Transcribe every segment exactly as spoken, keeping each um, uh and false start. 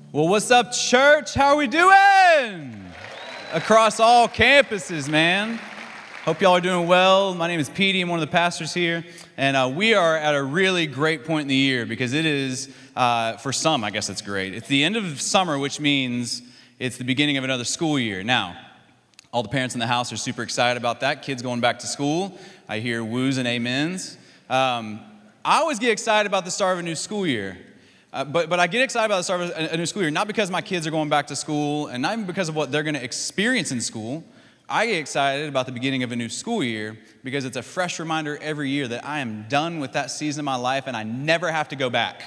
Well, what's up, church? How are we doing? Across all campuses, man. Hope y'all are doing well. My name is Petey. I'm one of the pastors here. And uh, we are at a really great point in the year because it is, uh, for some, I guess it's great. It's the end of summer, which means it's the beginning of another school year. Now, all the parents in the house are super excited about that. Kids going back to school. I hear woos and amens. Um, I always get excited about the start of a new school year. Uh, but, but I get excited about the start of a, a new school year, not because my kids are going back to school and not even because of what they're going to experience in school. I get excited about the beginning of a new school year because it's a fresh reminder every year that I am done with that season of my life and I never have to go back.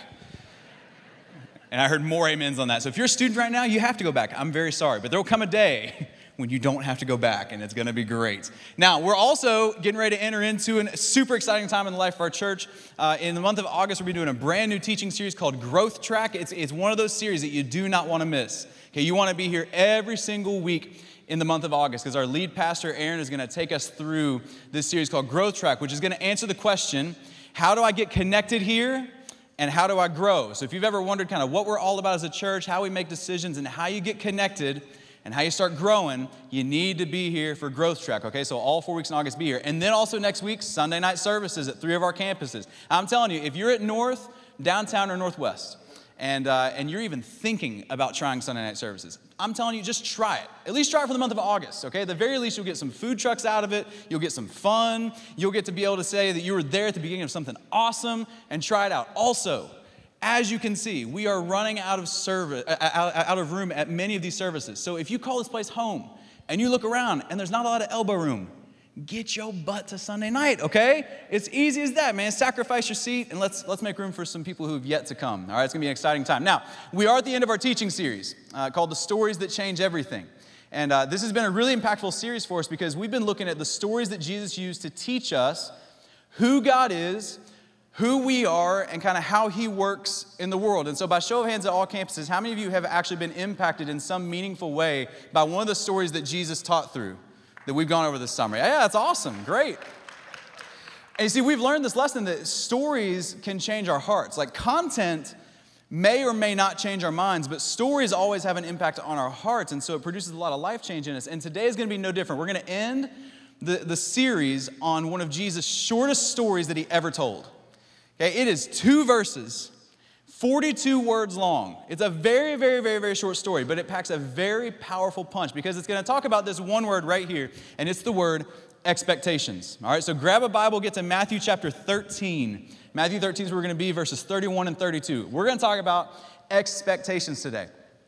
And I heard more amens on that. So if you're a student right now, you have to go back. I'm very sorry, but there will come a day when you don't have to go back, and it's going to be great. Now, we're also getting ready to enter into a super exciting time in the life of our church. Uh, in the month of August, we'll be doing a brand new teaching series called Growth Track. It's, it's one of those series that you do not want to miss. Okay, you want to be here every single week in the month of August because our lead pastor, Aaron, is going to take us through this series called Growth Track, which is going to answer the question, how do I get connected here? And how do I grow? So if you've ever wondered kind of what we're all about as a church, how we make decisions, and how you get connected, and how you start growing, you need to be here for Growth Track, okay? So all four weeks in August, be here. And then also next week, Sunday night services at three of our campuses. I'm telling you, if you're at North, downtown, or Northwest, and uh, and you're even thinking about trying Sunday night services, I'm telling you, just try it. At least try it for the month of August, okay? At the very least, you'll get some food trucks out of it. You'll get some fun. You'll get to be able to say that you were there at the beginning of something awesome and try it out. Also, as you can see, we are running out of service, out, out of room at many of these services. So if you call this place home and you look around and there's not a lot of elbow room, get your butt to Sunday night, okay? It's easy as that, man. Sacrifice your seat and let's let's make room for some people who have yet to come. All right, it's gonna be an exciting time. Now, we are at the end of our teaching series uh, called The Stories That Change Everything. And uh, this has been a really impactful series for us because we've been looking at the stories that Jesus used to teach us who God is, who we are, and kind of how he works in the world. And so by show of hands at all campuses, how many of you have actually been impacted in some meaningful way by one of the stories that Jesus taught through that we've gone over this summer? Yeah, that's awesome. Great. And you see, we've learned this lesson that stories can change our hearts. Like content may or may not change our minds, but stories always have an impact on our hearts, and so it produces a lot of life change in us. And today is going to be no different. We're going to end the, the series on one of Jesus' shortest stories that he ever told. Okay, it is two verses, forty-two words long. It's a very, very, very, very short story, but it packs a very powerful punch because it's going to talk about this one word right here, and it's the word expectations. All right, so grab a Bible, get to Matthew chapter thirteen. Matthew thirteen is where we're going to be, verses thirty-one and thirty-two. We're going to talk about expectations today.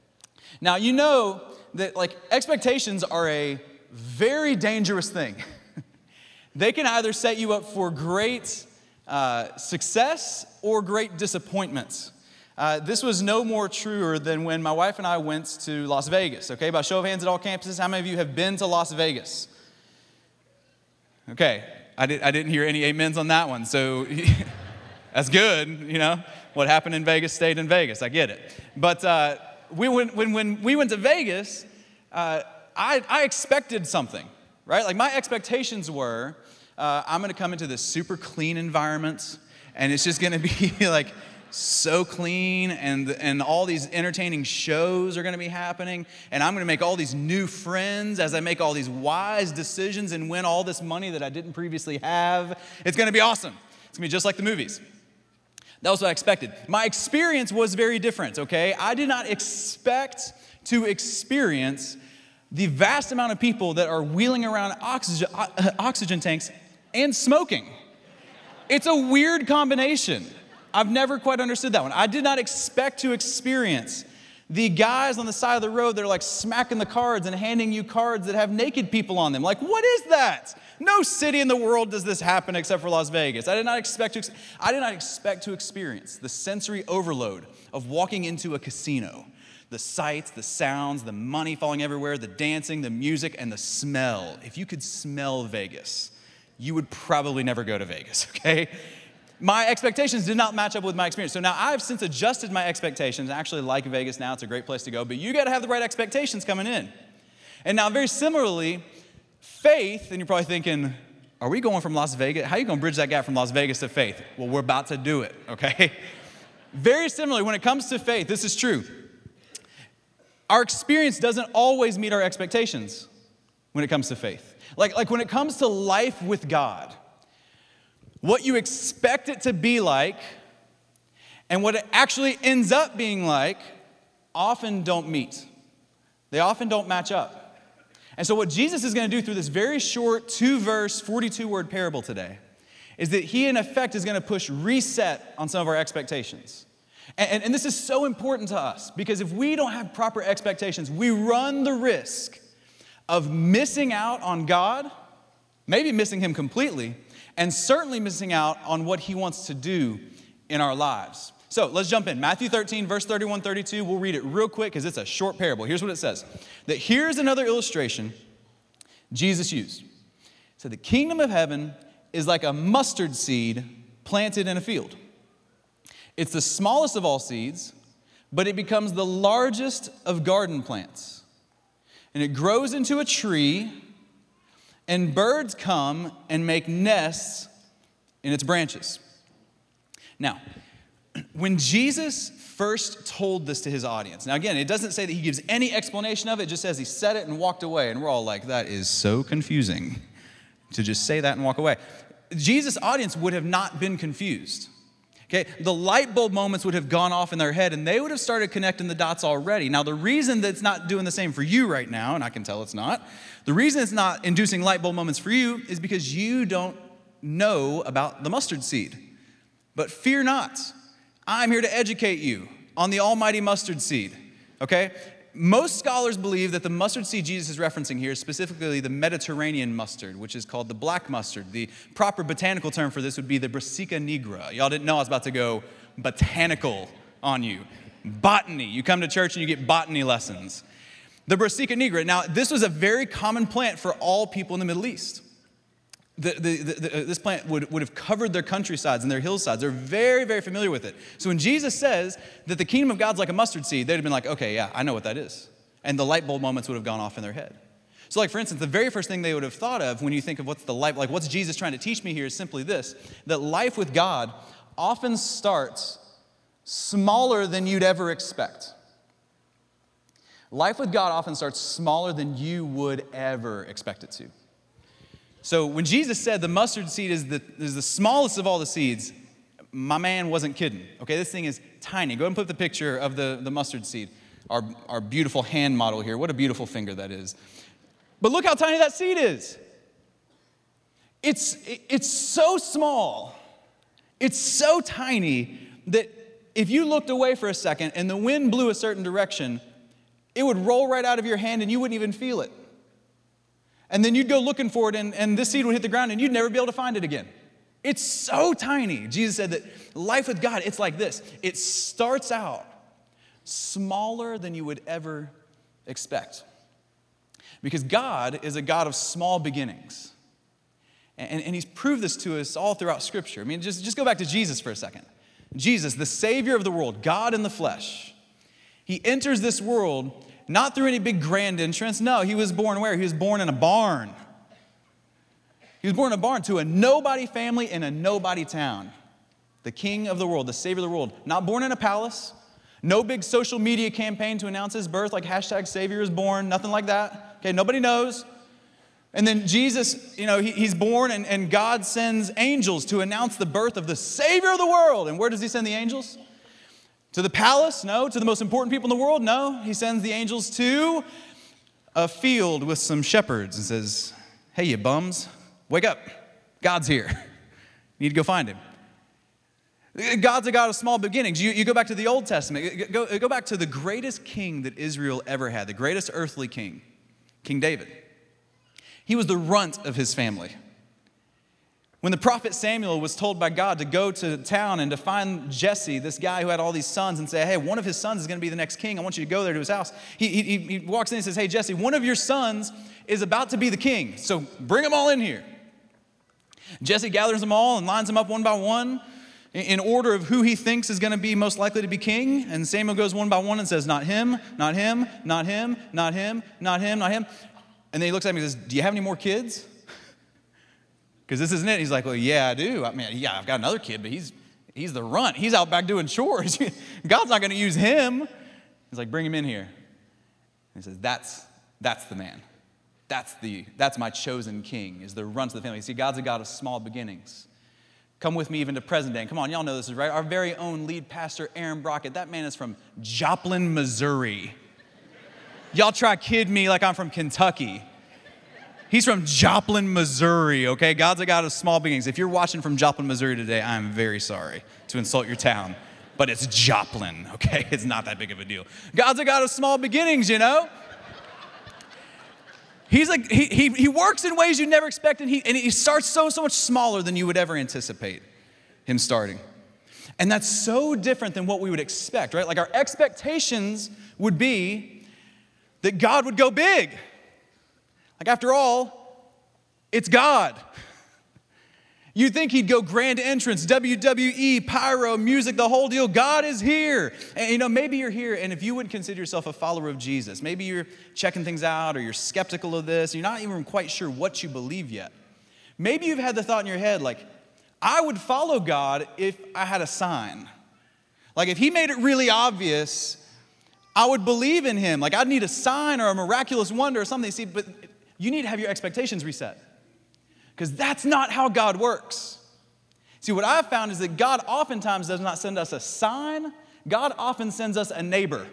Now, you know that like expectations are a very dangerous thing. They can either set you up for great Uh, success or great disappointments. Uh, this was no more truer than when my wife and I went to Las Vegas, okay? By show of hands at all campuses, how many of you have been to Las Vegas? Okay, I, did, I didn't hear any amens on that one, so that's good, you know? What happened in Vegas stayed in Vegas, I get it. But uh, we went, when, when we went to Vegas, uh, I, I expected something, right? Like my expectations were, Uh, I'm going to come into this super clean environment, and it's just going to be like so clean, and and all these entertaining shows are going to be happening, and I'm going to make all these new friends as I make all these wise decisions and win all this money that I didn't previously have. It's going to be awesome. It's going to be just like the movies. That was what I expected. My experience was very different, okay? I did not expect to experience the vast amount of people that are wheeling around oxygen, oxygen tanks and smoking. It's a weird combination. I've never quite understood that one. I did not expect to experience the guys on the side of the road that are like smacking the cards and handing you cards that have naked people on them. Like, what is that? No city in the world does this happen except for Las Vegas. I did not expect to, I did not expect to experience the sensory overload of walking into a casino. The sights, the sounds, the money falling everywhere, the dancing, the music, and the smell. If you could smell Vegas, you would probably never go to Vegas, okay? My expectations did not match up with my experience. So now I've since adjusted my expectations. I actually like Vegas now. It's a great place to go. But you got to have the right expectations coming in. And now very similarly, faith, and you're probably thinking, are we going from Las Vegas? How are you going to bridge that gap from Las Vegas to faith? Well, we're about to do it, okay? Very similarly, when it comes to faith, this is true. our experience doesn't always meet our expectations when it comes to faith. Like, like when it comes to life with God, what you expect it to be like and what it actually ends up being like often don't meet. They often don't match up. And so what Jesus is going to do through this very short two-verse, forty-two word parable today is that he, in effect, is going to push reset on some of our expectations. And, and, and this is so important to us because if we don't have proper expectations, we run the risk of missing out on God, maybe missing him completely, and certainly missing out on what he wants to do in our lives. So let's jump in. Matthew thirteen, verse thirty-one, thirty-two. We'll read it real quick because it's a short parable. Here's what it says. That here's another illustration Jesus used. So the kingdom of heaven is like a mustard seed planted in a field. It's the smallest of all seeds, but it becomes the largest of garden plants. And it grows into a tree, and birds come and make nests in its branches. Now, when Jesus first told this to his audience, now again, it doesn't say that he gives any explanation of it, it just says he said it and walked away, and we're all like, that is so confusing to just say that and walk away. Jesus' audience would have not been confused. Okay, the light bulb moments would have gone off in their head and they would have started connecting the dots already. Now, the reason that it's not doing the same for you right now, and I can tell it's not, the reason it's not inducing light bulb moments for you is because you don't know about the mustard seed. But fear not, I'm here to educate you on the almighty mustard seed, okay? Most scholars believe that the mustard seed Jesus is referencing here is specifically the Mediterranean mustard, which is called the black mustard. The proper botanical term for this would be the Brassica nigra. Y'all didn't know I was about to go botanical on you. Botany. You come to church and you get botany lessons. The Brassica nigra. Now, this was a very common plant for all people in the Middle East. The, the, the, the, this plant would, would have covered their countrysides and their hillsides. They're very, very familiar with it. So when Jesus says that the kingdom of God's like a mustard seed, they'd have been like, okay, yeah, I know what that is. And the light bulb moments would have gone off in their head. So like, for instance, the very first thing they would have thought of when you think of what's the life, like what's Jesus trying to teach me here is simply this, that life with God often starts smaller than you'd ever expect. Life with God often starts smaller than you would ever expect it to. So when Jesus said the mustard seed is the, is the smallest of all the seeds, my man wasn't kidding. Okay, this thing is tiny. Go ahead and put the picture of the, the mustard seed, our, our beautiful hand model here. What a beautiful finger that is. But look how tiny that seed is. It's, it's so small, it's so tiny that if you looked away for a second and the wind blew a certain direction, it would roll right out of your hand and you wouldn't even feel it. And then you'd go looking for it, and, and this seed would hit the ground, and you'd never be able to find it again. It's so tiny. Jesus said that life with God, it's like this. It starts out smaller than you would ever expect. Because God is a God of small beginnings. And, and he's proved this to us all throughout Scripture. I mean, just, just go back to Jesus for a second. Jesus, the Savior of the world, God in the flesh. He enters this world not through any big grand entrance. No, he was born where? He was born in a barn. He was born in a barn to a nobody family in a nobody town. The King of the world, the Savior of the world. Not born in a palace. No big social media campaign to announce his birth, like hashtag Savior is born, nothing like that. Okay, nobody knows. And then Jesus, you know, he, he's born and, and God sends angels to announce the birth of the Savior of the world. And where does he send the angels? To the palace? No. To the most important people in the world? No. He sends the angels to a field with some shepherds and says, hey, you bums, wake up. God's here. You need to go find him. God's a God of small beginnings. You, you go back to the Old Testament. Go, go back to the greatest king that Israel ever had, the greatest earthly king, King David. He was the runt of his family. When the prophet Samuel was told by God to go to town and to find Jesse, this guy who had all these sons, and say, hey, one of his sons is going to be the next king. I want you to go there to his house. He, he, he walks in and says, hey, Jesse, one of your sons is about to be the king, so bring them all in here. Jesse gathers them all and lines them up one by one in order of who he thinks is going to be most likely to be king. And Samuel goes one by one and says, not him, not him, not him, not him, not him, not him. And then he looks at me and says, do you have any more kids? Because this isn't it. He's like, well, yeah, I do. I mean, yeah, I've got another kid, but he's he's the runt. He's out back doing chores. God's not going to use him. He's like, bring him in here. he says, that's, that's the man. That's, the, that's my chosen king, is the runt of the family. You see, God's a God of small beginnings. Come with me even to present day. And come on, y'all know this is right. Our very own lead pastor, Aaron Brockett, that man is from Joplin, Missouri. Y'all try kid me like I'm from Kentucky. He's from Joplin, Missouri, okay? God's a God of small beginnings. If you're watching from Joplin, Missouri today, I'm very sorry to insult your town, but it's Joplin, okay? It's not that big of a deal. God's a God of small beginnings, you know? He's like, he, he, he works in ways you never expect, and he, and he starts so, so much smaller than you would ever anticipate him starting. And that's so different than what we would expect, right? Like our expectations would be that God would go big. Like after all, it's God. You'd think he'd go grand entrance, W W E, pyro, music, the whole deal. God is here. And you know, maybe you're here, and if you wouldn't consider yourself a follower of Jesus, maybe you're checking things out, or you're skeptical of this, you're not even quite sure what you believe yet. Maybe you've had the thought in your head, like, I would follow God if I had a sign. Like if he made it really obvious, I would believe in him. Like I'd need a sign or a miraculous wonder or something. See, but you need to have your expectations reset. Because that's not how God works. See, what I've found is that God oftentimes does not send us a sign. God often sends us a neighbor.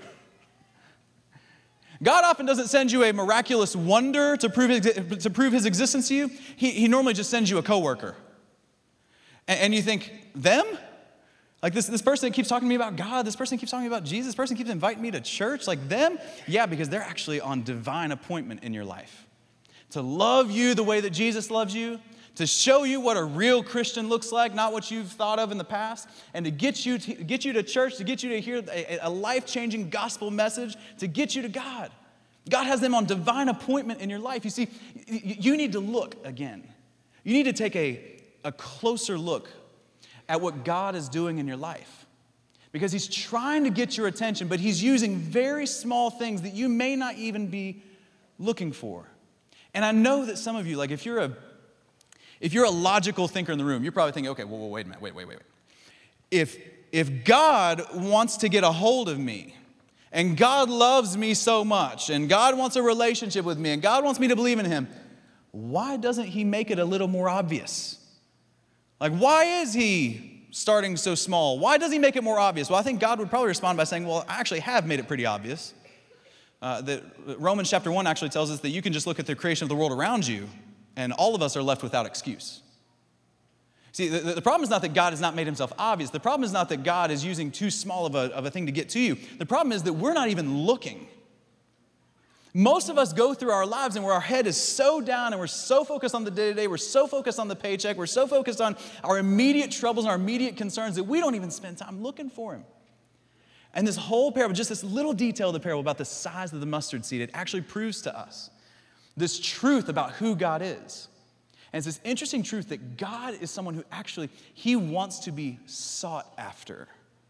God often doesn't send you a miraculous wonder to prove his, to prove his existence to you. He, he normally just sends you a coworker. And, and you think, them? Like this, this person that keeps talking to me about God, this person keeps talking about Jesus, this person keeps inviting me to church, like them? Yeah, because they're actually on divine appointment in your life. To love you the way that Jesus loves you, to show you what a real Christian looks like, not what you've thought of in the past, and to get you to, get you to church, to get you to hear a, a life-changing gospel message, to get you to God. God has them on divine appointment in your life. You see, you need to look again. You need to take a, a closer look at what God is doing in your life. Because he's trying to get your attention, but he's using very small things that you may not even be looking for. And I know that some of you, like if you're a if you're a logical thinker in the room, you're probably thinking, okay, whoa, whoa, wait a minute, wait, wait, wait, wait. If, if God wants to get a hold of me, and God loves me so much, and God wants a relationship with me, and God wants me to believe in him, why doesn't he make it a little more obvious? Like, why is he starting so small? Why does he make it more obvious? Well, I think God would probably respond by saying, well, I actually have made it pretty obvious. Uh, that Romans chapter one actually tells us that you can just look at the creation of the world around you, and all of us are left without excuse. See, the, the problem is not that God has not made himself obvious. The problem is not that God is using too small of a, of a thing to get to you. The problem is that we're not even looking. Most of us go through our lives and where our head is so down and we're so focused on the day-to-day, we're so focused on the paycheck, we're so focused on our immediate troubles and our immediate concerns that we don't even spend time looking for him. And this whole parable, just this little detail of the parable about the size of the mustard seed, it actually proves to us this truth about who God is. And it's this interesting truth that God is someone who actually, he wants to be sought after.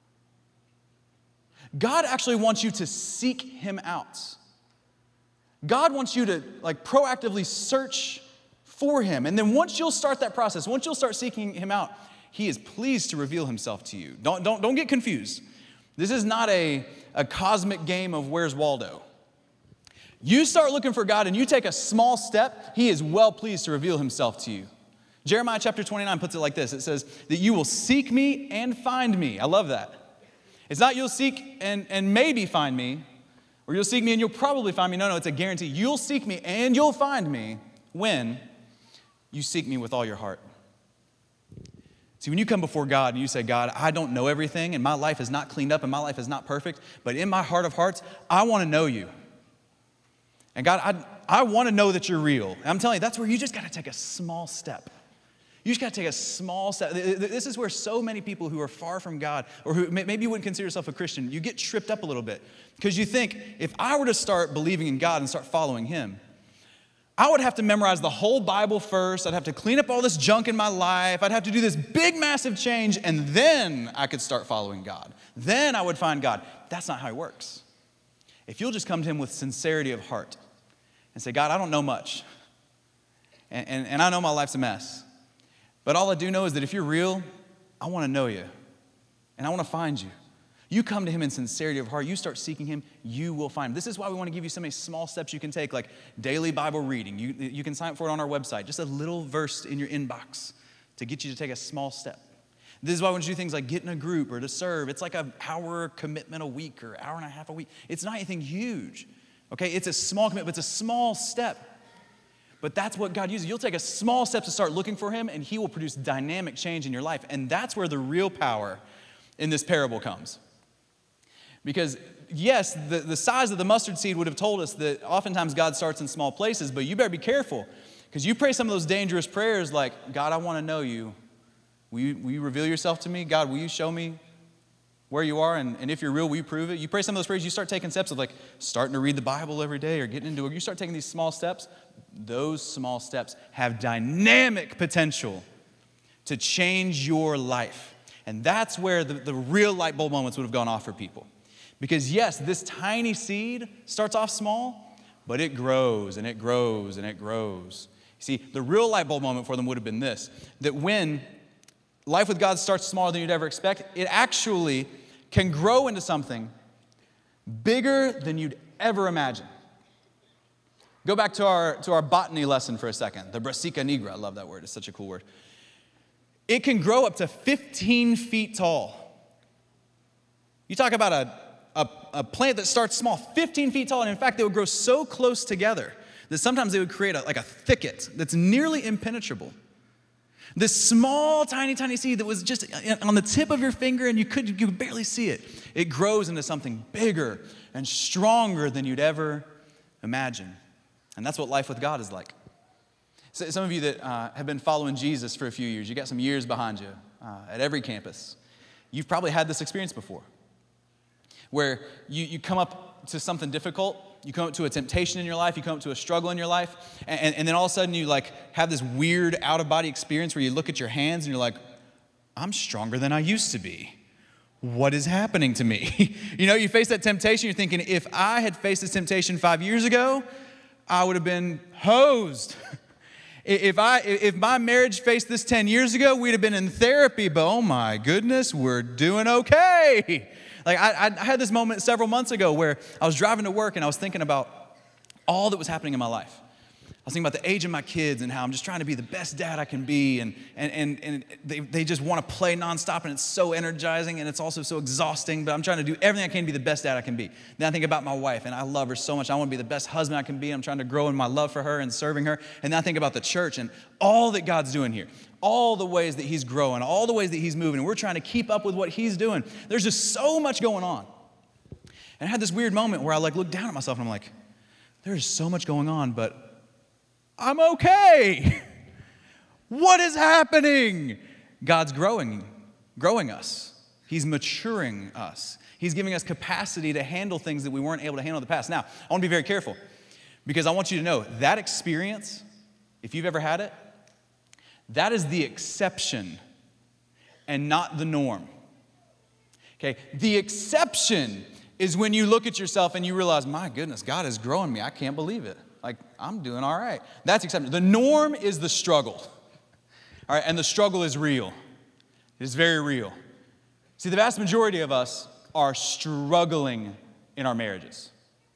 God actually wants you to seek him out. God wants you to like proactively search for him. And then once you'll start that process, once you'll start seeking him out, he is pleased to reveal himself to you. Don't, don't, don't get confused. This is not a, a cosmic game of Where's Waldo. You start looking for God and you take a small step, he is well pleased to reveal himself to you. Jeremiah chapter twenty-nine puts it like this. It says that you will seek me and find me. I love that. It's not you'll seek and, and maybe find me, or you'll seek me and you'll probably find me. No, no, it's a guarantee. You'll seek me and you'll find me when you seek me with all your heart. See, when you come before God and you say, God, I don't know everything and my life is not cleaned up and my life is not perfect, but in my heart of hearts, I want to know you. And God, I, I want to know that you're real. And I'm telling you, that's where you just got to take a small step. You just got to take a small step. This is where so many people who are far from God, or who maybe you wouldn't consider yourself a Christian, you get tripped up a little bit. Because you think, if I were to start believing in God and start following him, I would have to memorize the whole Bible first. I'd have to clean up all this junk in my life. I'd have to do this big, massive change, and then I could start following God. Then I would find God. That's not how it works. If you'll just come to him with sincerity of heart and say, God, I don't know much, and, and, and I know my life's a mess, but all I do know is that if you're real, I want to know you, and I want to find you. You come to him in sincerity of heart. You start seeking him, you will find him. This is why we want to give you so many small steps you can take, like daily Bible reading. You, you can sign up for it on our website. Just a little verse in your inbox to get you to take a small step. This is why we want you to do things like get in a group or to serve. It's like an hour commitment a week or hour and a half a week. It's not anything huge, okay? It's a small commitment. It's a small step. But that's what God uses. You'll take a small step to start looking for him, and he will produce dynamic change in your life. And that's where the real power in this parable comes. Because, yes, the, the size of the mustard seed would have told us that oftentimes God starts in small places, but you better be careful. Because you pray some of those dangerous prayers like, God, I want to know you. Will you, will you reveal yourself to me? God, will you show me where you are? And, and if you're real, will you prove it? You pray some of those prayers, you start taking steps of like starting to read the Bible every day or getting into it. You start taking these small steps. Those small steps have dynamic potential to change your life. And that's where the, the real light bulb moments would have gone off for people. Because yes, this tiny seed starts off small, but it grows and it grows and it grows. See, the real light bulb moment for them would have been this, that when life with God starts smaller than you'd ever expect, it actually can grow into something bigger than you'd ever imagine. Go back to our, to our botany lesson for a second, the Brassica nigra. I love that word. It's such a cool word. It can grow up to fifteen feet tall. You talk about a, a, a plant that starts small, fifteen feet tall, and in fact, they would grow so close together that sometimes they would create a, like a thicket that's nearly impenetrable. This small, tiny, tiny seed that was just on the tip of your finger and you could, you could barely see it. It grows into something bigger and stronger than you'd ever imagine. And that's what life with God is like. So some of you that uh, have been following Jesus for a few years, you got some years behind you uh, at every campus. You've probably had this experience before where you, you come up to something difficult. You come up to a temptation in your life, you come up to a struggle in your life, and, and then all of a sudden you like have this weird out-of-body experience where you look at your hands and you're like, I'm stronger than I used to be. What is happening to me? You know, you face that temptation, you're thinking, if I had faced this temptation five years ago, I would have been hosed. If I, if my marriage faced this ten years ago, we'd have been in therapy, but oh my goodness, we're doing okay. Like I, I had this moment several months ago where I was driving to work and I was thinking about all that was happening in my life. I was thinking about the age of my kids and how I'm just trying to be the best dad I can be, and and and, and they, they just want to play nonstop, and it's so energizing and it's also so exhausting, but I'm trying to do everything I can to be the best dad I can be. Then I think about my wife, and I love her so much. I want to be the best husband I can be. I'm trying to grow in my love for her and serving her. And then I think about the church and all that God's doing here, all the ways that he's growing, all the ways that he's moving, and we're trying to keep up with what he's doing. There's just so much going on. And I had this weird moment where I like looked down at myself and I'm like, there's so much going on, but I'm okay. What is happening? God's growing, growing us. He's maturing us. He's giving us capacity to handle things that we weren't able to handle in the past. Now, I want to be very careful because I want you to know that experience, if you've ever had it, that is the exception and not the norm. Okay, the exception is when you look at yourself and you realize, my goodness, God is growing me. I can't believe it. Like, I'm doing all right. That's acceptable. The norm is the struggle. All right, and the struggle is real. It is very real. See, the vast majority of us are struggling in our marriages.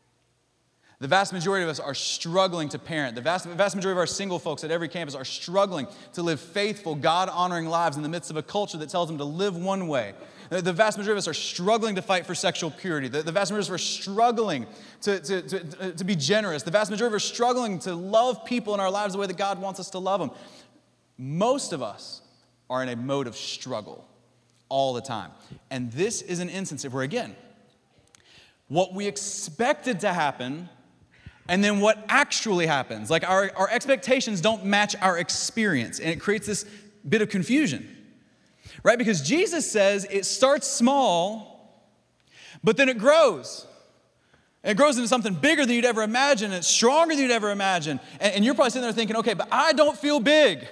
The vast majority of us are struggling to parent. The vast, vast majority of our single folks at every campus are struggling to live faithful, God-honoring lives in the midst of a culture that tells them to live one way. The vast majority of us are struggling to fight for sexual purity. The, the vast majority of us are struggling to, to, to, to be generous. The vast majority of us are struggling to love people in our lives the way that God wants us to love them. Most of us are in a mode of struggle all the time. And this is an instance where, again, what we expected to happen and then what actually happens. Like our, our expectations don't match our experience, and it creates this bit of confusion. Right? Because Jesus says it starts small, but then it grows. And it grows into something bigger than you'd ever imagine, and it's stronger than you'd ever imagine. And, and you're probably sitting there thinking, okay, but I don't feel big.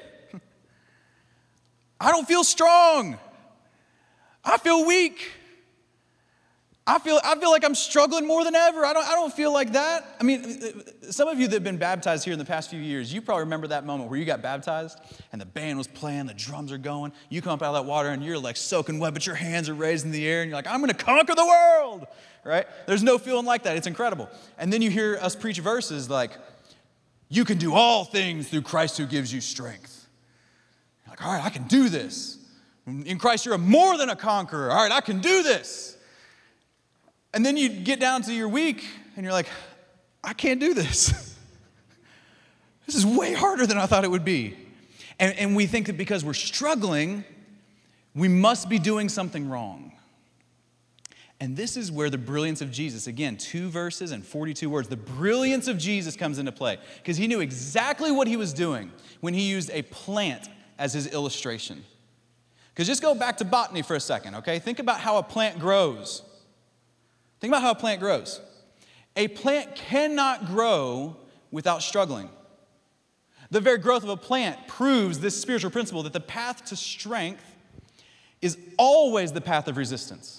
I don't feel strong. I feel weak. I feel, I feel like I'm struggling more than ever. I don't, I don't feel like that. I mean, some of you that have been baptized here in the past few years, you probably remember that moment where you got baptized and the band was playing, the drums are going, you come up out of that water and you're like soaking wet, but your hands are raised in the air and you're like, I'm gonna conquer the world, right? There's no feeling like that. It's incredible. And then you hear us preach verses like, you can do all things through Christ who gives you strength. You're like, all right, I can do this. In Christ, you're more than a conqueror. All right, I can do this. And then you get down to your week, and you're like, I can't do this. This is way harder than I thought it would be. And, and we think that because we're struggling, we must be doing something wrong. And this is where the brilliance of Jesus, again, two verses and forty-two words, the brilliance of Jesus comes into play. Because he knew exactly what he was doing when he used a plant as his illustration. Because just go back to botany for a second, okay? Think about how a plant grows. Think about how a plant grows. A plant cannot grow without struggling. The very growth of a plant proves this spiritual principle that the path to strength is always the path of resistance.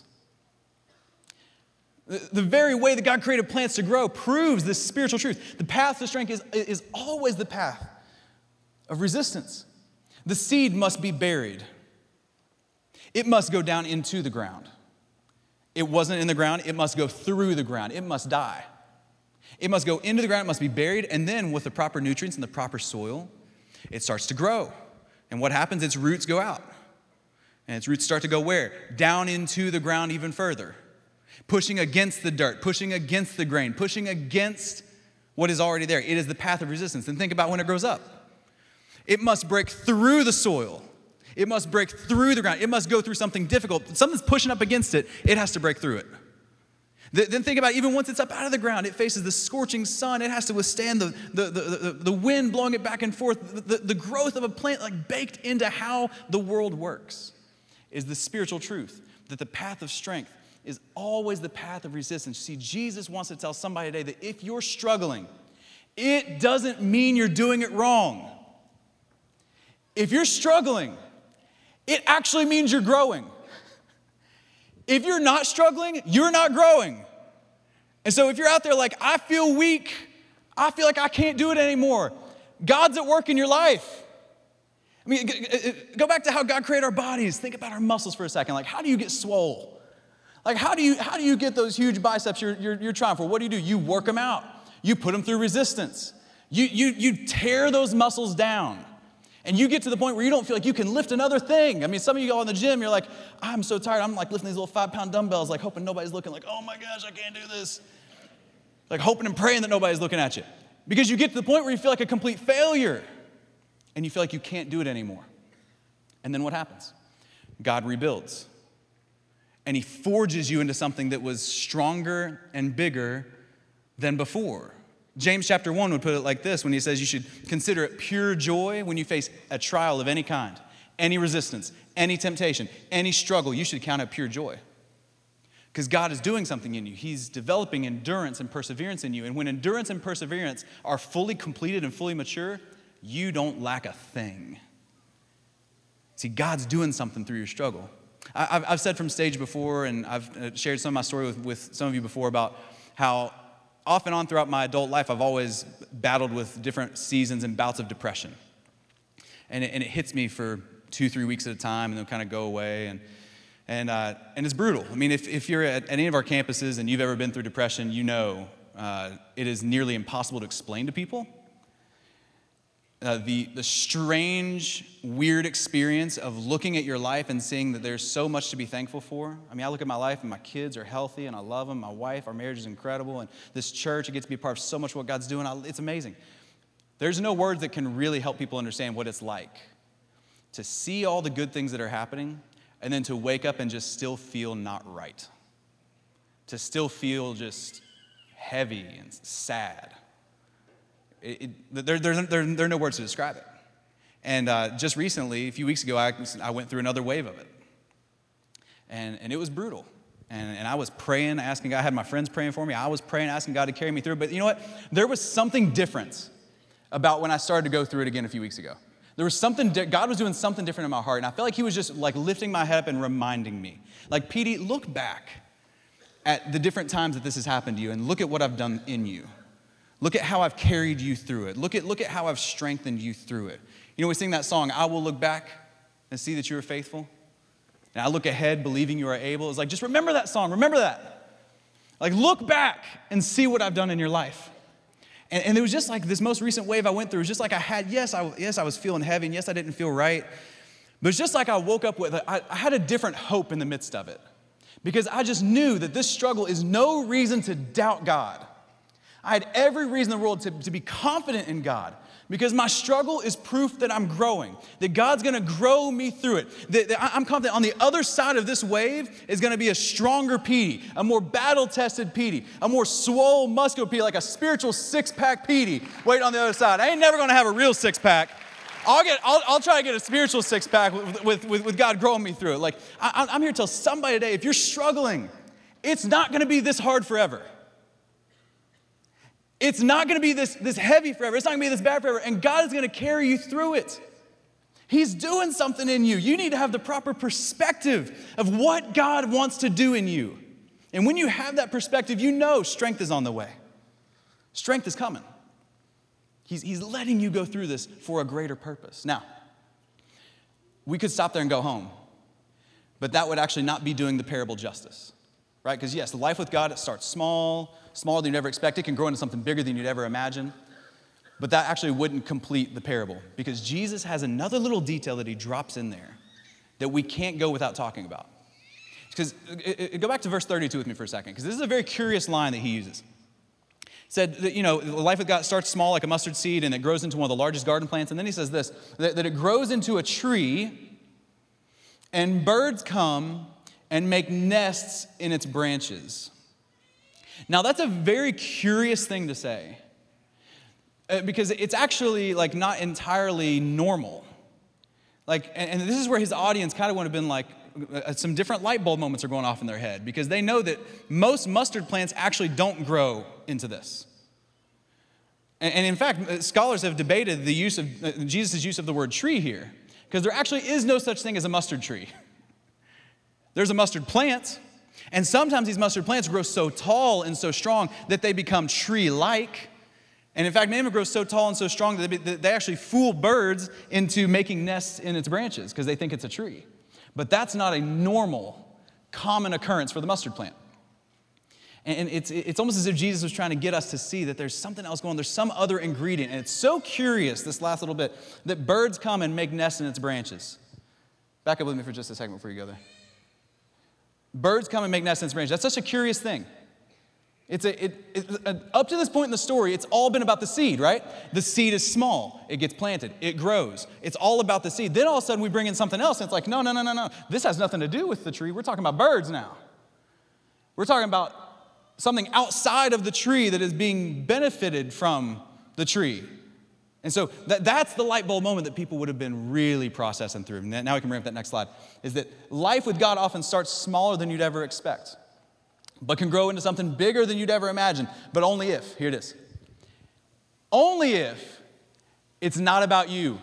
The very way that God created plants to grow proves this spiritual truth. The path to strength is, is always the path of resistance. The seed must be buried. It must go down into the ground. It wasn't in the ground, it must go through the ground. It must die. It must go into the ground, it must be buried, and then with the proper nutrients and the proper soil, it starts to grow. And what happens? Its roots go out. And its roots start to go where? Down into the ground even further. Pushing against the dirt, pushing against the grain, pushing against what is already there. It is the path of resistance. And think about when it grows up. It must break through the soil. It must break through the ground. It must go through something difficult. Something's pushing up against it. It has to break through it. Then think about even once it's up out of the ground, it faces the scorching sun. It has to withstand the, the, the, the, the wind blowing it back and forth. The, the growth of a plant, like baked into how the world works, is the spiritual truth that the path of strength is always the path of resistance. See, Jesus wants to tell somebody today that if you're struggling, it doesn't mean you're doing it wrong. If you're struggling, it actually means you're growing. If you're not struggling, you're not growing. And so if you're out there like, I feel weak, I feel like I can't do it anymore, God's at work in your life. I mean, go back to how God created our bodies. Think about our muscles for a second. Like, how do you get swole? Like, how do you, how do you get those huge biceps you're, you're, you're trying for? What do you do? You work them out. You put them through resistance. You, you, you tear those muscles down. And you get to the point where you don't feel like you can lift another thing. I mean, some of you go in the gym, you're like, I'm so tired. I'm like lifting these little five-pound dumbbells, like hoping nobody's looking, like, oh my gosh, I can't do this. Like hoping and praying that nobody's looking at you. Because you get to the point where you feel like a complete failure. And you feel like you can't do it anymore. And then what happens? God rebuilds. And he forges you into something that was stronger and bigger than before. James chapter one would put it like this when he says you should consider it pure joy when you face a trial of any kind, any resistance, any temptation, any struggle. You should count it pure joy. Because God is doing something in you. He's developing endurance and perseverance in you. And when endurance and perseverance are fully completed and fully mature, you don't lack a thing. See, God's doing something through your struggle. I've, I've said from stage before, and I've shared some of my story with, with some of you before about how off and on throughout my adult life, I've always battled with different seasons and bouts of depression. And it, and it hits me for two, three weeks at a time, and then kind of go away. And and uh, and it's brutal. I mean, if, if you're at, at any of our campuses and you've ever been through depression, you know uh, it is nearly impossible to explain to people. Uh, the, the strange, weird experience of looking at your life and seeing that there's so much to be thankful for. I mean, I look at my life and my kids are healthy and I love them. My wife, our marriage is incredible. And this church, it gets to be a part of so much of what God's doing. I, it's amazing. There's no words that can really help people understand what it's like to see all the good things that are happening and then to wake up and just still feel not right. To still feel just heavy and sad. It, it, there, there, there, there are no words to describe it. And uh, just recently, a few weeks ago, I, I went through another wave of it. And, and it was brutal. And, and I was praying, asking God. I had my friends praying for me. I was praying, asking God to carry me through. But you know what? There was something different about when I started to go through it again a few weeks ago. There was something, God was doing something different in my heart. And I felt like he was just like lifting my head up and reminding me. Like, P D, look back. at the different times that this has happened to you and look at what I've done in you. Look at how I've carried you through it. Look at, look at how I've strengthened you through it. You know, we sing that song, I will look back and see that you are faithful. And I look ahead believing you are able. It's like, just remember that song. Remember that. Like, look back and see what I've done in your life. And, and it was just like this most recent wave I went through. It was just like I had, yes, I, yes, I was feeling heavy, and yes, I didn't feel right. But it's just like I woke up with, I, I had a different hope in the midst of it. Because I just knew that this struggle is no reason to doubt God. I had every reason in the world to, to be confident in God. Because my struggle is proof that I'm growing, that God's gonna grow me through it. That, that I'm confident on the other side of this wave is gonna be a stronger Petey, a more battle-tested Petey, a more swole, muscular Petey, like a spiritual six-pack Petey waiting on the other side. I ain't never gonna have a real six-pack. I'll, get, I'll, I'll try to get a spiritual six-pack with, with, with, with God growing me through it. Like, I, I'm here to tell somebody today, if you're struggling, it's not gonna be this hard forever. It's not going to be this, this heavy forever. It's not going to be this bad forever. And God is going to carry you through it. He's doing something in you. You need to have the proper perspective of what God wants to do in you. And when you have that perspective, you know strength is on the way. Strength is coming. He's, he's letting you go through this for a greater purpose. Now, we could stop there and go home. But that would actually not be doing the parable justice. Right? Because yes, life with God, it starts small, smaller than you'd ever expect. It can grow into something bigger than you'd ever imagine. But that actually wouldn't complete the parable. Because Jesus has another little detail that he drops in there that we can't go without talking about. Because, go back to verse thirty-two with me for a second, because this is a very curious line that he uses. He said that, you know, life with God starts small like a mustard seed, and it grows into one of the largest garden plants. And then he says this, that, that it grows into a tree, and birds come and make nests in its branches. Now, that's a very curious thing to say, uh, because it's actually like not entirely normal. Like, and, and this is where his audience kind of would have been like, uh, some different light bulb moments are going off in their head, because they know that most mustard plants actually don't grow into this. And, and in fact, scholars have debated the use of, uh, Jesus' use of the word tree here, because there actually is no such thing as a mustard tree. There's a mustard plant, and sometimes these mustard plants grow so tall and so strong that they become tree-like. And in fact, many of them grow so tall and so strong that they, they actually fool birds into making nests in its branches because they think it's a tree. But that's not a normal, common occurrence for the mustard plant. And it's, it's almost as if Jesus was trying to get us to see that there's something else going on. There's some other ingredient. And it's so curious, this last little bit, that birds come and make nests in its branches. Back up with me for just a second before you go there. Birds come and make nests in its branches. That's such a curious thing. It's a, it, it, uh, up to this point in the story, it's all been about the seed, right? The seed is small. It gets planted. It grows. It's all about the seed. Then all of a sudden we bring in something else, and it's like, no, no, no, no, no. This has nothing to do with the tree. We're talking about birds now. We're talking about something outside of the tree that is being benefited from the tree. And so that, that's the light bulb moment that people would have been really processing through. Now we can bring up that next slide, is that life with God often starts smaller than you'd ever expect, but can grow into something bigger than you'd ever imagine, but only if, here it is, only if it's not about you.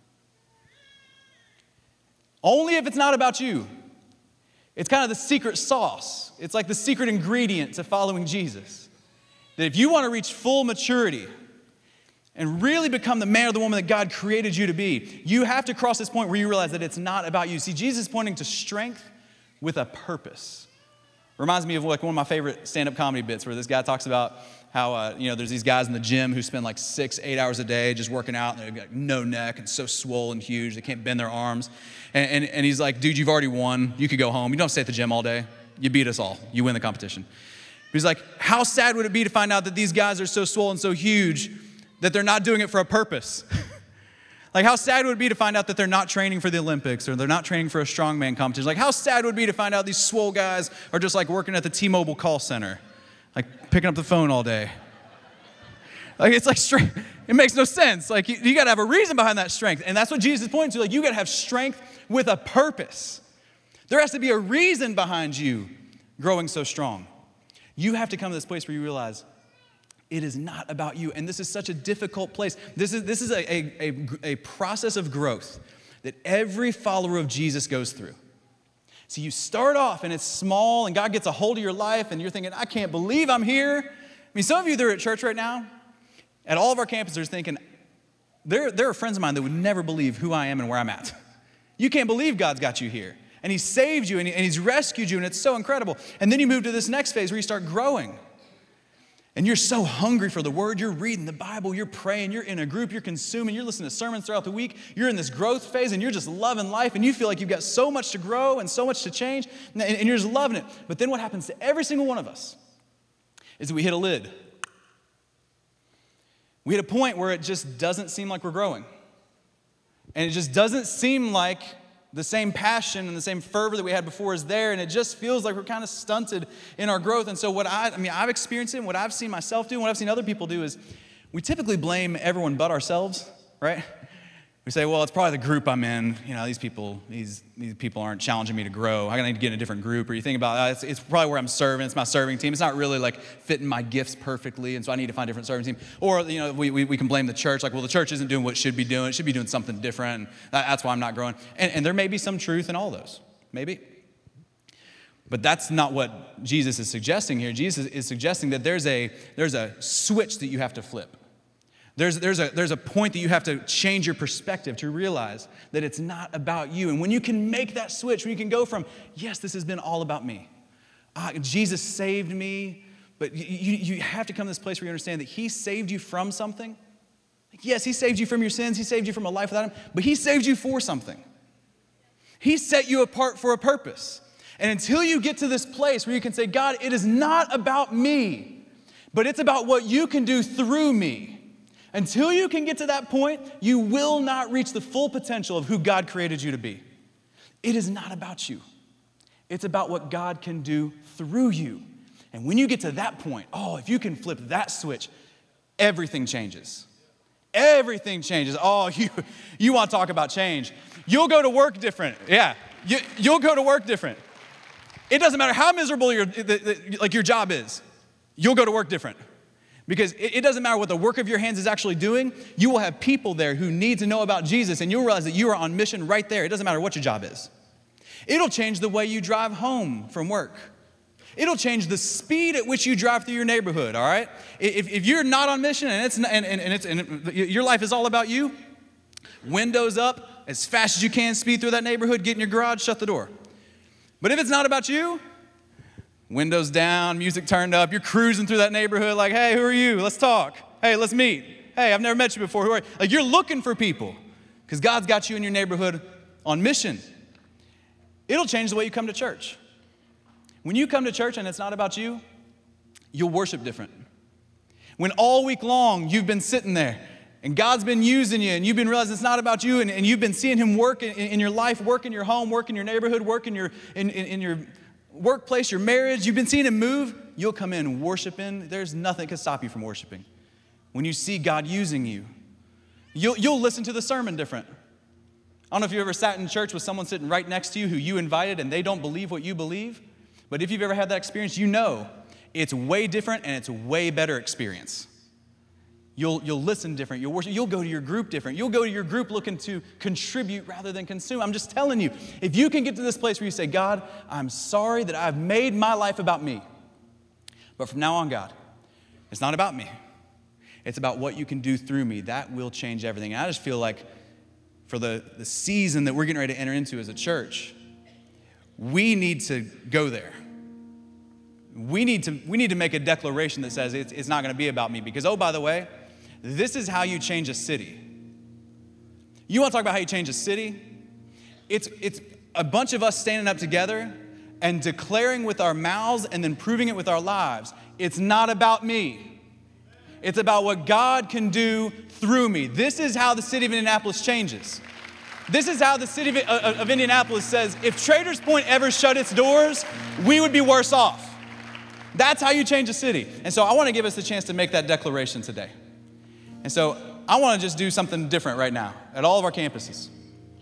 Only if it's not about you. It's kind of the secret sauce. It's like the secret ingredient to following Jesus. That if you want to reach full maturity and really become the man or the woman that God created you to be, you have to cross this point where you realize that it's not about you. See, Jesus is pointing to strength with a purpose. Reminds me of like one of my favorite stand-up comedy bits where this guy talks about how, uh, you know, there's these guys in the gym who spend like six, eight hours a day just working out, and they've got no neck and so swollen and huge, they can't bend their arms. And, and, and he's like, dude, you've already won. You could go home. You don't have to stay at the gym all day. You beat us all. You win the competition. But he's like, how sad would it be to find out that these guys are so swollen, so huge, that they're not doing it for a purpose? Like, how sad would it be to find out that they're not training for the Olympics, or they're not training for a strongman competition? Like, how sad would it be to find out these swole guys are just like working at the T-Mobile call center, like picking up the phone all day? Like, it's like, strength. It makes no sense. Like, you, you got to have a reason behind that strength. And that's what Jesus is pointing to. Like, you got to have strength with a purpose. There has to be a reason behind you growing so strong. You have to come to this place where you realize it is not about you. And this is such a difficult place. This is, this is a, a, a, a process of growth that every follower of Jesus goes through. So you start off and it's small and God gets a hold of your life and you're thinking, I can't believe I'm here. I mean, some of you that are at church right now, at all of our campuses are thinking, there, there are friends of mine that would never believe who I am and where I'm at. You can't believe God's got you here. And he saved you and, he, and he's rescued you and it's so incredible. And then you move to this next phase where you start growing. And you're so hungry for the word. You're reading the Bible. You're praying. You're in a group. You're consuming. You're listening to sermons throughout the week. You're in this growth phase and you're just loving life. And you feel like you've got so much to grow and so much to change. And, and you're just loving it. But then what happens to every single one of us is that we hit a lid. We hit a point where it just doesn't seem like we're growing. And it just doesn't seem like the same passion and the same fervor that we had before is there, and it just feels like we're kind of stunted in our growth. And so what I, I mean, I've experienced it, and what I've seen myself do, and what I've seen other people do is we typically blame everyone but ourselves, right? We say, well, it's probably the group I'm in. You know, these people, these, these people aren't challenging me to grow. I need to get in a different group. Or you think about, oh, it's, it's probably where I'm serving. It's my serving team. It's not really like fitting my gifts perfectly, and so I need to find a different serving team. Or, you know, we, we, we can blame the church. Like, well, the church isn't doing what it should be doing. It should be doing something different, and that, that's why I'm not growing. And, and there may be some truth in all those, maybe. But that's not what Jesus is suggesting here. Jesus is suggesting that there's a, there's a switch that you have to flip. There's, there's, a, there's a point that you have to change your perspective to realize that it's not about you. And when you can make that switch, when you can go from, yes, this has been all about me. Ah, Jesus saved me. But you, you have to come to this place where you understand that he saved you from something. Yes, he saved you from your sins. He saved you from a life without him. But he saved you for something. He set you apart for a purpose. And until you get to this place where you can say, God, it is not about me, but it's about what you can do through me. Until you can get to that point, you will not reach the full potential of who God created you to be. It is not about you. It's about what God can do through you. And when you get to that point, oh, if you can flip that switch, everything changes. Everything changes. Oh, you, you want to talk about change. You'll go to work different. Yeah, you, you'll go to work different. It doesn't matter how miserable your, the, the, like your job is. You'll go to work different. Because it doesn't matter what the work of your hands is actually doing, you will have people there who need to know about Jesus, and you'll realize that you are on mission right there. It doesn't matter what your job is. It'll change the way you drive home from work. It'll change the speed at which you drive through your neighborhood, all right? If, if you're not on mission and, it's, and, and, and, it's, and your life is all about you, windows up, as fast as you can, speed through that neighborhood, get in your garage, shut the door. But if it's not about you, windows down, music turned up, you're cruising through that neighborhood like, hey, who are you? Let's talk. Hey, let's meet. Hey, I've never met you before. Who are you? Like, you're looking for people because God's got you in your neighborhood on mission. It'll change the way you come to church. When you come to church and it's not about you, you'll worship different. When all week long you've been sitting there and God's been using you and you've been realizing it's not about you and, and you've been seeing him work in, in your life, work in your home, work in your neighborhood, work in your, in, in, in your workplace, your marriage, you've been seeing him move, you'll come in worshiping. There's nothing that can stop you from worshiping. When you see God using you, you'll, you'll listen to the sermon different. I don't know if you've ever sat in church with someone sitting right next to you who you invited and they don't believe what you believe, but if you've ever had that experience, you know it's way different and it's a way better experience. You'll, you'll listen different. You'll worship. You'll go to your group different. You'll go to your group looking to contribute rather than consume. I'm just telling you, if you can get to this place where you say, God, I'm sorry that I've made my life about me. But from now on, God, it's not about me. It's about what you can do through me. That will change everything. And I just feel like for the, the season that we're getting ready to enter into as a church, we need to go there. We need to, we need to make a declaration that says it's, it's not going to be about me. Because, oh, by the way, this is how you change a city. You want to talk about how you change a city? It's, it's a bunch of us standing up together and declaring with our mouths and then proving it with our lives. It's not about me. It's about what God can do through me. This is how the city of Indianapolis changes. This is how the city of, of, of Indianapolis says, if Traders Point ever shut its doors, we would be worse off. That's how you change a city. And so I want to give us the chance to make that declaration today. And so I want to just do something different right now at all of our campuses.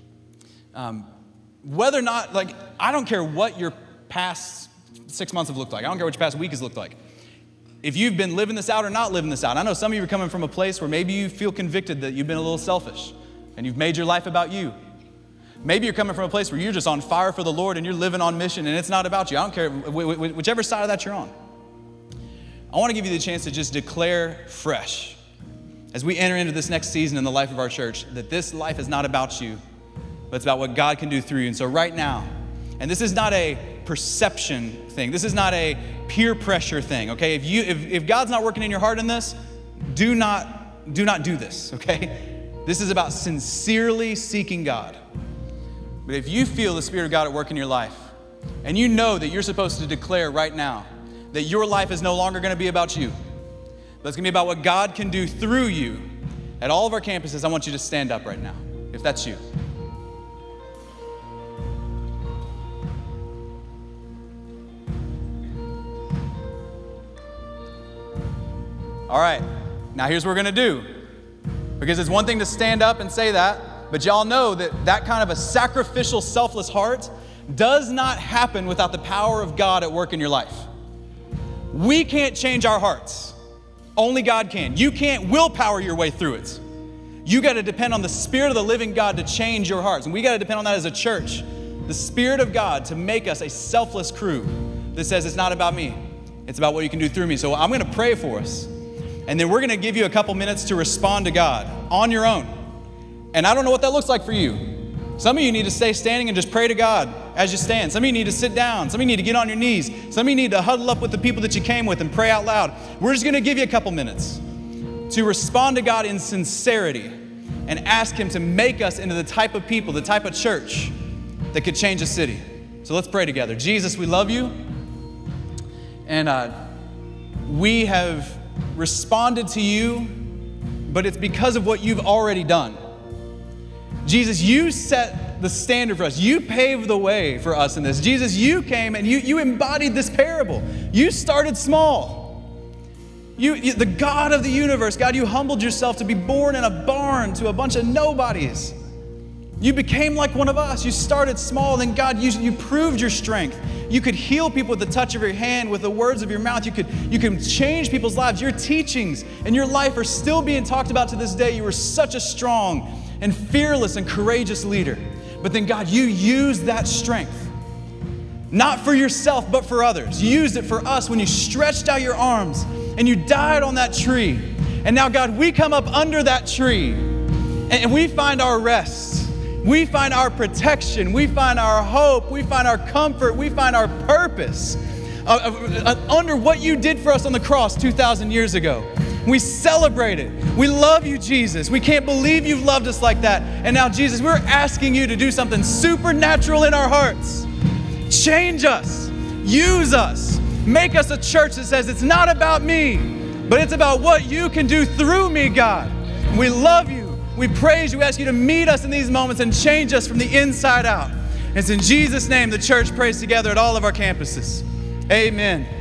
Um, whether or not, like, I don't care what your past six months have looked like. I don't care what your past week has looked like. If you've been living this out or not living this out. I know some of you are coming from a place where maybe you feel convicted that you've been a little selfish and you've made your life about you. Maybe you're coming from a place where you're just on fire for the Lord and you're living on mission and it's not about you. I don't care, whichever side of that you're on. I want to give you the chance to just declare fresh as we enter into this next season in the life of our church that this life is not about you, but it's about what God can do through you. And so right now, and this is not a perception thing. This is not a peer pressure thing, okay? If you if, if God's not working in your heart in this, do not do not do this, okay? This is about sincerely seeking God. But if you feel the Spirit of God at work in your life, and you know that you're supposed to declare right now that your life is no longer going to be about you, but it's going to be about what God can do through you at all of our campuses, I want you to stand up right now, if that's you. All right, now here's what we're going to do. Because it's one thing to stand up and say that, but y'all know that that kind of a sacrificial, selfless heart does not happen without the power of God at work in your life. We can't change our hearts. Only God can. You can't willpower your way through it. You got to depend on the Spirit of the living God to change your hearts. And we got to depend on that as a church. The Spirit of God to make us a selfless crew that says it's not about me. It's about what you can do through me. So I'm going to pray for us. And then we're going to give you a couple minutes to respond to God on your own. And I don't know what that looks like for you. Some of you need to stay standing and just pray to God as you stand. Some of you need to sit down. Some of you need to get on your knees. Some of you need to huddle up with the people that you came with and pray out loud. We're just going to give you a couple minutes to respond to God in sincerity and ask Him to make us into the type of people, the type of church that could change a city. So let's pray together. Jesus, we love you. And uh, we have responded to you, but it's because of what you've already done. Jesus, you set the standard for us. You paved the way for us in this. Jesus, you came and you, you embodied this parable. You started small. You, you, the God of the universe, God, you humbled yourself to be born in a barn to a bunch of nobodies. You became like one of us. You started small, then God, you, you proved your strength. You could heal people with the touch of your hand, with the words of your mouth. You could, you could change people's lives. Your teachings and your life are still being talked about to this day. You were such a strong and fearless and courageous leader. But then God, you used that strength, not for yourself, but for others. You used it for us when you stretched out your arms and you died on that tree. And now God, we come up under that tree and we find our rest. We find our protection. We find our hope. We find our comfort. We find our purpose uh, uh, under what you did for us on the cross two thousand years ago. We celebrate it. We love you, Jesus. We can't believe you've loved us like that. And now, Jesus, we're asking you to do something supernatural in our hearts. Change us. Use us. Make us a church that says it's not about me, but it's about what you can do through me, God. We love you. We praise you. We ask you to meet us in these moments and change us from the inside out. It's in Jesus' name the church prays together at all of our campuses. Amen.